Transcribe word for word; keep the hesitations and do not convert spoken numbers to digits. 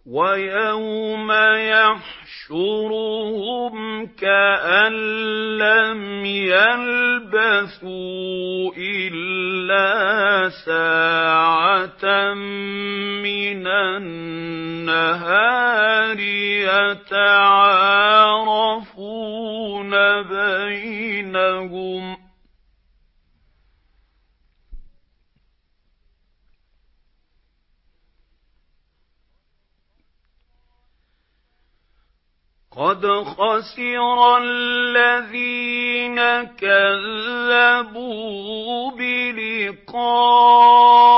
وَيَوْمَ يَحْشُرُهُمْ كَأَن لَّمْ يَلْبَثُوا إِلَّا سَاعَةً مِّنَ النَّهَارِ يَتَعَارَفُونَ بَيْنَهُمْ ۚ قَدْ خَسِرَ الَّذِينَ كَذَّبُوا بِلِقَاءِ